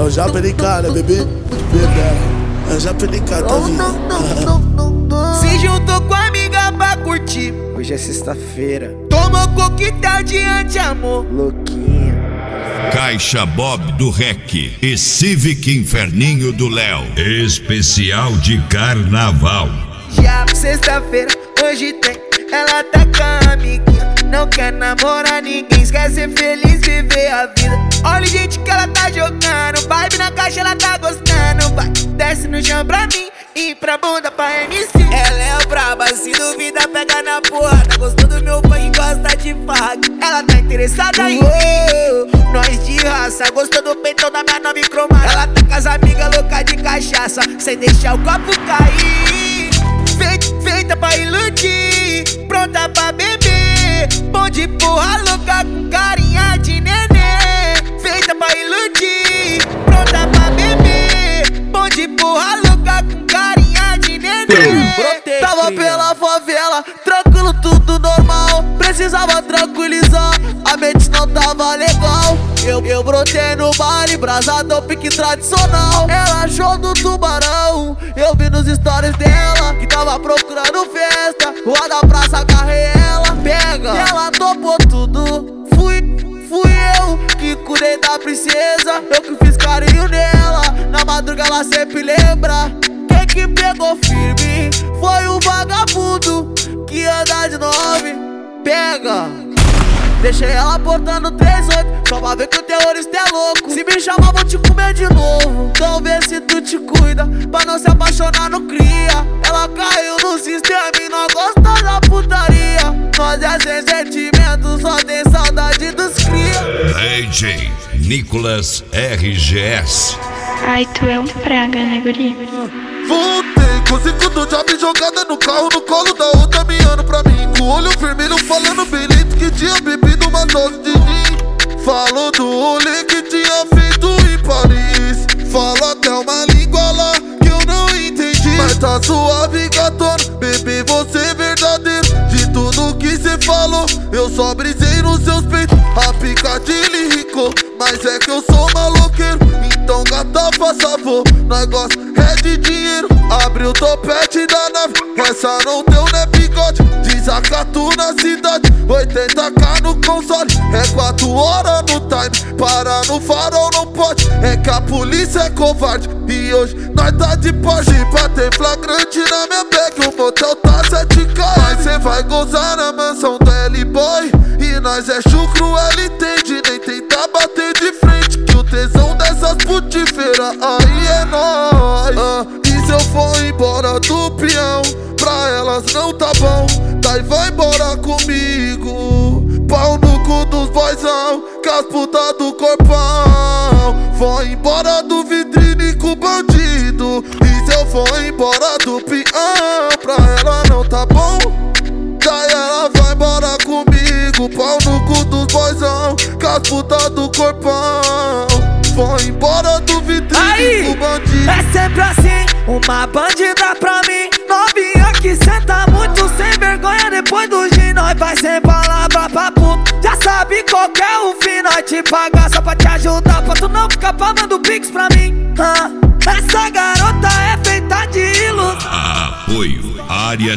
o Japa de cara, bebê. É o Japa de cara, tá vindo. Se juntou com a amiga pra curtir. Hoje é sexta-feira. Tomou coquetel de anti-amor. Louquinha. Caixa Bob do Rec e Civic Inferninho do Léo. Especial de carnaval. Já sexta-feira, hoje tem. Ela tá com a amiguinha. Não quer namorar ninguém, quer ser feliz, viver a vida. Olha o jeito que ela tá jogando. Vibe na caixa, ela tá gostando. Vai, desce no chão pra mim e pra bunda pra MC. Ela é braba, se duvida pega na porrada. Gostou do meu pai e gosta de farra. Ela tá interessada em nós de raça. Gostou do peitão da minha nova cromada. Ela tá com as amigas loucas de cachaça, sem deixar o copo cair. Feita pra iludir, pronta pra beber. Bom de porra louca com carinha de nenê. Feita pra iludir, pronta pra beber. Bom de porra louca com carinha de nenê. Tava pela favela, tranquilo, tudo normal. Precisava tranquilizar, a mente não tava legal. Eu brotei no baile, brasado, pique tradicional. Ela achou do tubarão, eu vi nos stories dela que tava procurando festa. Rua da praça, agarrei ela, pega. E ela topou tudo, fui eu que cuidei da princesa. Eu que fiz carinho nela, na madruga ela sempre lembra. Quem que pegou firme foi o vagabundo que anda de 9, pega. Deixei ela portando 3-8, só pra ver que o terrorista é louco. Se me chamar vou te comer de novo. Então vê se tu te cuida, pra não se apaixonar no cria. Ela caiu no sistema e não gosta da putaria. Nós é sem sentimento, só tem saudade dos cria. DJ Nicolas RGS. Ai, tu é um praga, né, guri? Voltei com 5 do job jogada no carro, no colo da outra miando pra mim. Com o olho vermelho falando belito que tinha bebido uma dose de gin. Falou do rolê que tinha feito em Paris. Fala até uma língua lá que eu não entendi. Mas tá suave, gatona, bebê, você é verdadeiro. De tudo que cê falou, eu só brisei nos seus peitos. A picadilha irricou, mas é que eu sou maloqueiro. Então gata, faça favor, nós gosta é de dinheiro. Abre o topete da nave, essa não deu né bigode. Desacato na cidade, 80k no console. É 4 horas no time, para no farol não pode. É que a polícia é covarde e hoje nós tá de Porsche. Pra ter flagrante na minha bag, o motel tá 7k. Mas cê vai gozar na mansão do L-Boy. E nós é chucro, LT, nem tentar bater de frente. Que o tesão dessas putifeiras aí é nóis. E se eu for embora do peão, pra elas não tá bom. Daí vai embora comigo. Pau no cu dos boizão, com as putas do corpão. Vou embora do vitrine com bandido. E se eu for embora do peão, pra ela não tá bom. Daí ela vai embora comigo. Pau no cu dos boizão, com as putas do corpão. Vou embora do vitrine com bandido. É sempre assim, uma bandida pra mim. Novinha que senta muito sem vergonha. Depois do gin nós vai sem palavra pra puto. Já sabe qual que é o fim, nós te pagar só pra te ajudar. Pra tu não ficar pagando pix pra mim. Essa garota é feita de ilusão. Apoio Área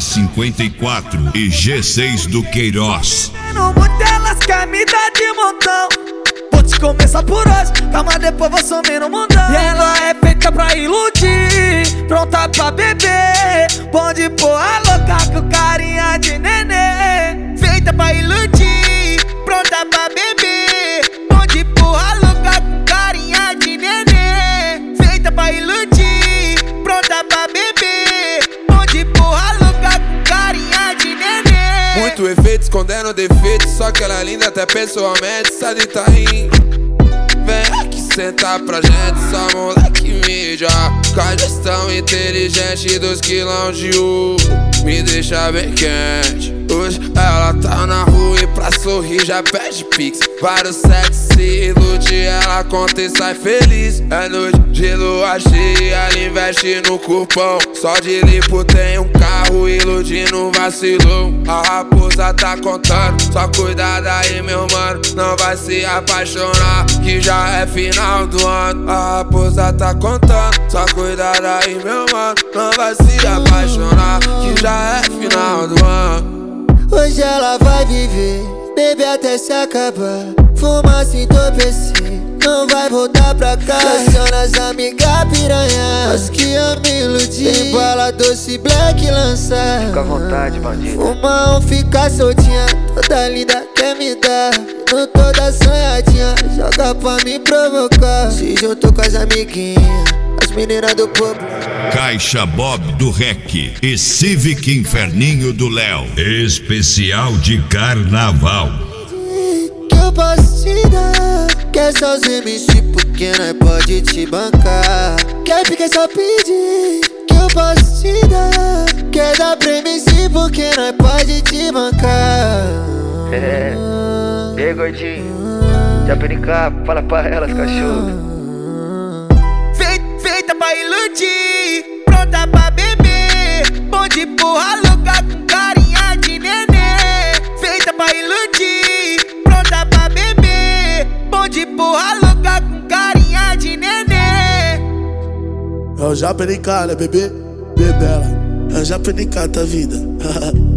54 e G6 do Queiroz. Muito elas querem me dar de montão. Vou te começar por hoje, calma, depois vou sumir no mundão. E ela é feita pra iludir, pronta pra beber. Bom de porra louca com carinha de nenê. Feita pra iludir, pronta pra beber. Bom de porra louca com carinha de nenê. Feita pra iludir, pronta pra beber. Bom de porra louca com carinha de nenê. Muito efeito escondendo defeito, só que ela é linda até pessoalmente. Sai de Itaim, vem aqui sentar pra gente. Só moleque mídia, com a gestão inteligente dos quilão de U. Me deixa bem quente. Hoje ela tá na rua e pra sorrir já pede pix. Vários sexy ilude ela conta e sai feliz. É noite de lua cheia, ela investe no cupom. Só de lipo tem um carro, iludindo vacilou. A raposa tá contando, só cuidado aí meu mano, não vai se apaixonar, que já é final do ano. A raposa tá contando, só cuidado aí meu mano, não vai se apaixonar, que já é final do ano. Hoje ela vai viver, beber até se acabar, fumar se entorpecer, não vai voltar pra cá. Aciona as amigas piranha, as que eu me iludi. Tem bala doce black lançar, Fica à vontade, bandido. Fuma fica soltinha, toda linda quer me dar. Não toda sonhadinha, joga pra me provocar. Se juntou com as amiguinhas, as meninas do povo. Caixa Bob do Rec e Civic Inferninho do Léo. Especial de carnaval. Que eu posso te dar, quer só os MC porque nós pode te bancar. Quer ficar só pedir, que eu posso te dar. Quer dar pra MC porque nós pode te bancar. E aí, gordinho? Japenica, fala pra elas, cachorro. Feita pra iludir, pronta pra beber, bom de porra louca com carinha de nenê. Feita pra iludir, pronta pra beber, bom de porra louca com carinha de nenê. É o Japenica, né, bebê? Bebela. É o Japenica da vida.